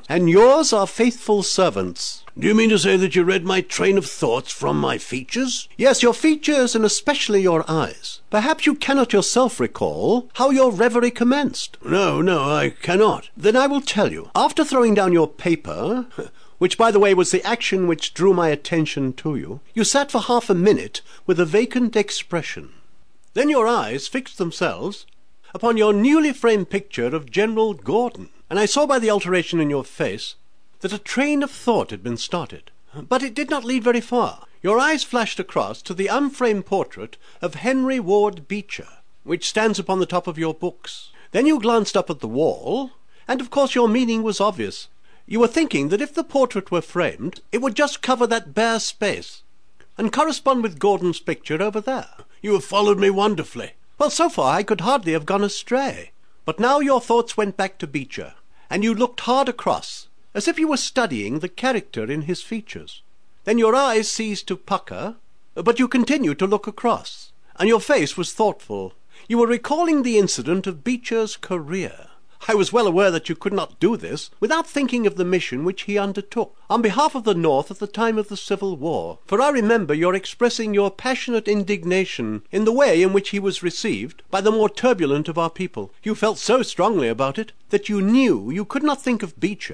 and yours are faithful servants. Do you mean to say that you read my train of thoughts from my features? Yes, your features, and especially your eyes. Perhaps you cannot yourself recall how your reverie commenced. No, I cannot. Then I will tell you. After throwing down your paper, which, by the way, was the action which drew my attention to you, you sat for half a minute with a vacant expression. Then your eyes fixed themselves upon your newly framed picture of General Gordon, and I saw by the alteration in your face that a train of thought had been started. But it did not lead very far. Your eyes flashed across to the unframed portrait of Henry Ward Beecher, which stands upon the top of your books. Then you glanced up at the wall, and of course your meaning was obvious. You were thinking that if the portrait were framed, it would just cover that bare space, and correspond with Gordon's picture over there. You have followed me wonderfully. Well, so far I could hardly have gone astray. But now your thoughts went back to Beecher, and you looked hard across, as if you were studying the character in his features. Then your eyes ceased to pucker, but you continued to look across, and your face was thoughtful. You were recalling the incident of Beecher's career. I was well aware that you could not do this without thinking of the mission which he undertook on behalf of the North at the time of the Civil War, for I remember your expressing your passionate indignation in the way in which he was received by the more turbulent of our people. You felt so strongly about it that you knew you could not think of Beecher